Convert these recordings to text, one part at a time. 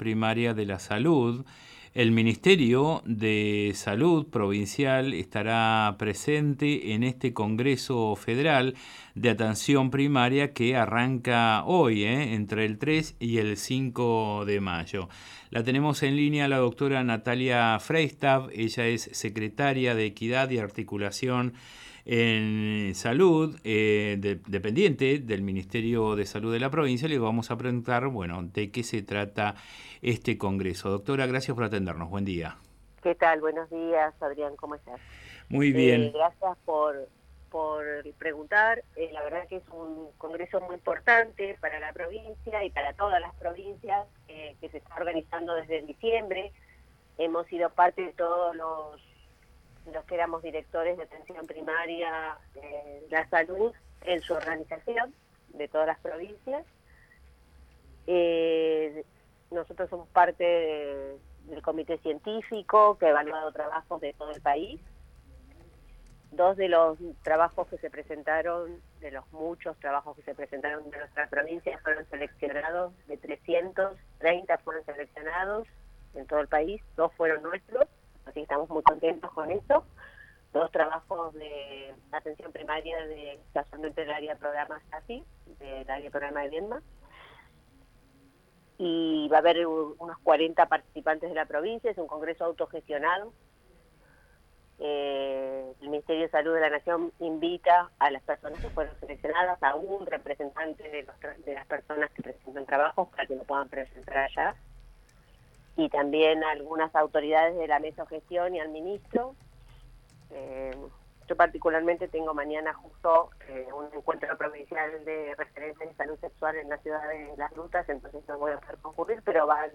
Primaria de la Salud. El Ministerio de Salud Provincial estará presente en este Congreso Federal de Atención Primaria que arranca hoy, entre el 3 y el 5 de mayo. La tenemos en línea la doctora Natalia Freistab. Ella es secretaria de Equidad y Articulación en Salud, dependiente del Ministerio de Salud de la provincia. Le vamos a preguntar, de qué se trata este congreso. Doctora, gracias por atendernos. Buen día. ¿Qué tal? Buenos días, Adrián. ¿Cómo estás? Muy bien. Gracias por preguntar. La verdad que es un congreso muy importante para la provincia y para todas las provincias que se está organizando desde diciembre. Hemos sido parte de todos los que éramos directores de atención primaria de la salud en su organización de todas las provincias. Nosotros somos parte del comité científico que ha evaluado trabajos de todo el país. Dos de los trabajos que se presentaron, de los muchos trabajos que se presentaron de nuestra provincia, fueron seleccionados, de 330 fueron seleccionados en todo el país, 2 fueron nuestros, así que estamos muy contentos con eso. 2 trabajos de atención primaria casualmente del área de programas ASI, del área de programa de Viedma. Y va a haber unos 40 participantes de la provincia, es un congreso autogestionado. El Ministerio de Salud de la Nación invita a las personas que fueron seleccionadas, a un representante de las personas que presentan trabajos para que lo puedan presentar allá, y también a algunas autoridades de la mesa de gestión y al ministro. Yo particularmente tengo mañana justo un encuentro provincial de referentes de salud sexual en la ciudad de Las Grutas, entonces no voy a poder concurrir, pero van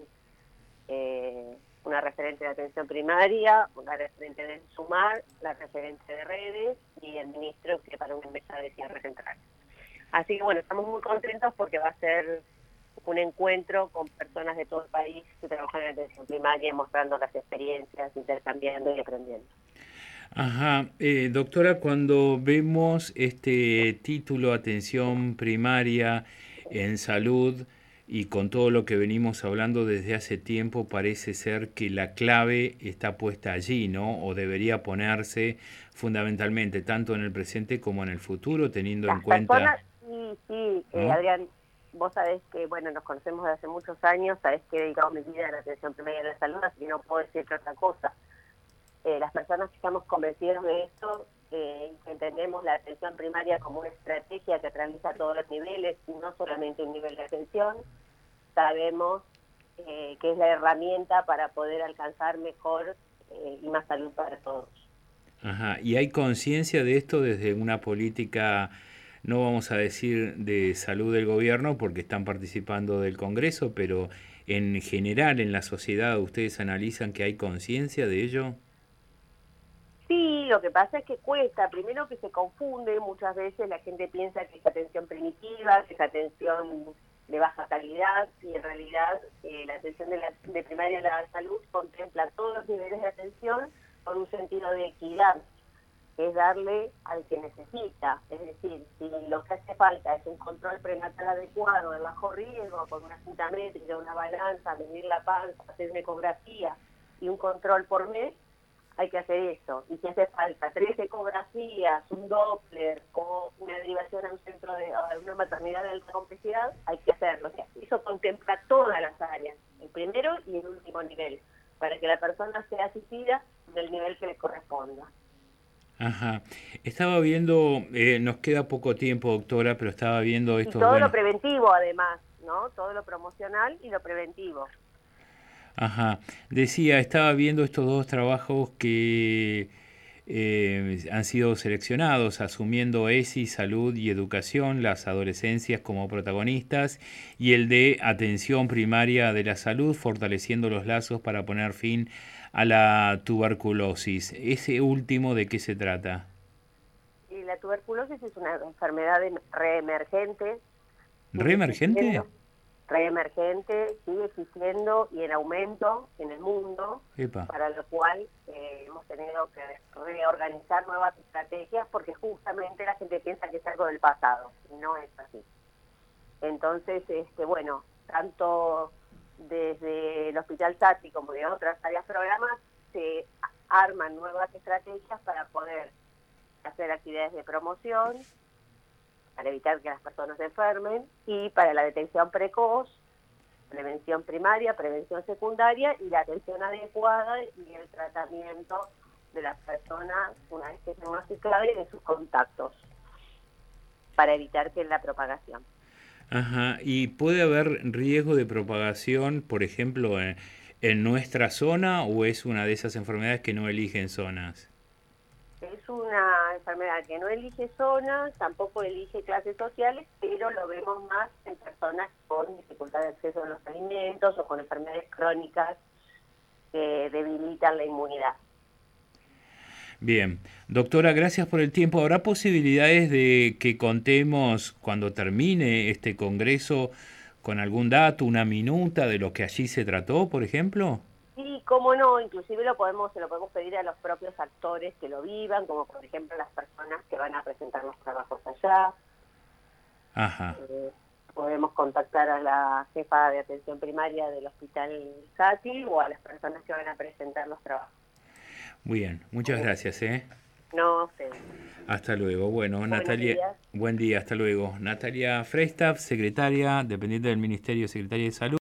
una referente de atención primaria, una referente de SUMAR, la referente de redes y el ministro que para una mesa de cierre central. Así que estamos muy contentos porque va a ser un encuentro con personas de todo el país que trabajan en atención primaria, mostrando las experiencias, intercambiando y aprendiendo. Ajá, doctora, cuando vemos este título Atención Primaria en Salud y con todo lo que venimos hablando desde hace tiempo, parece ser que la clave está puesta allí, ¿no? O debería ponerse fundamentalmente tanto en el presente como en el futuro, teniendo en cuenta... Sí, ¿no? Adrián, vos sabés que, nos conocemos desde hace muchos años, sabés que he dedicado mi vida a la atención primaria de la salud, así que no puedo decirte otra cosa. Las personas que estamos convencidos de esto, que entendemos la atención primaria como una estrategia que atraviesa todos los niveles y no solamente un nivel de atención, sabemos que es la herramienta para poder alcanzar mejor y más salud para todos. Ajá, ¿y hay conciencia de esto desde una política, no vamos a decir de salud del gobierno, porque están participando del Congreso, pero en general en la sociedad ustedes analizan que hay conciencia de ello? Sí, lo que pasa es que cuesta, primero que se confunde, muchas veces la gente piensa que es atención primitiva, que es atención de baja calidad, y en realidad la atención de primaria de la salud contempla todos los niveles de atención con un sentido de equidad, que es darle al que necesita, es decir, si lo que hace falta es un control prenatal adecuado, de bajo riesgo, con una cinta métrica, una balanza, medir la panza, hacer una ecografía y un control por mes, hay que hacer eso. Y si hace falta 3 ecografías, un Doppler o una derivación a un centro a una maternidad de alta complejidad, hay que hacerlo. O sea, eso contempla todas las áreas, el primero y el último nivel, para que la persona sea asistida del nivel que le corresponda. Ajá. Estaba viendo, nos queda poco tiempo, doctora, pero estaba viendo esto, Y todo lo preventivo, además, ¿no? Todo lo promocional y lo preventivo. Ajá. Decía, estaba viendo estos 2 trabajos que han sido seleccionados, asumiendo ESI, salud y educación, las adolescencias como protagonistas, y el de atención primaria de la salud, fortaleciendo los lazos para poner fin a la tuberculosis. ¿Ese último de qué se trata? Y la tuberculosis es una enfermedad reemergente. ¿Reemergente? Reemergente, sigue existiendo y en aumento en el mundo, Epa. para lo cual hemos tenido que reorganizar nuevas estrategias porque justamente la gente piensa que es algo del pasado y no es así. Entonces, tanto desde del Hospital Sati, como de otras áreas programas, se arman nuevas estrategias para poder hacer actividades de promoción, para evitar que las personas se enfermen, y para la detención precoz, prevención primaria, prevención secundaria y la atención adecuada y el tratamiento de las personas una vez que se diagnosticadas y de sus contactos, para evitar que la propagación. Ajá, ¿y puede haber riesgo de propagación, por ejemplo, en nuestra zona o es una de esas enfermedades que no eligen zonas? Es una enfermedad que no elige zonas, tampoco elige clases sociales, pero lo vemos más en personas con dificultad de acceso a los alimentos o con enfermedades crónicas que debilitan la inmunidad. Bien, doctora, gracias por el tiempo. ¿Habrá posibilidades de que contemos cuando termine este congreso con algún dato, una minuta de lo que allí se trató, por ejemplo? Sí, cómo no, inclusive se lo podemos pedir a los propios actores que lo vivan, como por ejemplo las personas que van a presentar los trabajos allá. Ajá, Podemos contactar a la jefa de atención primaria del Hospital Sati o a las personas que van a presentar los trabajos. muy bien, muchas gracias, ¿eh? No sé. Hasta luego. Bueno, Buenos Natalia, días. buen día, hasta luego. Natalia Freistaf, secretaria, dependiente del Ministerio, secretaria de Salud.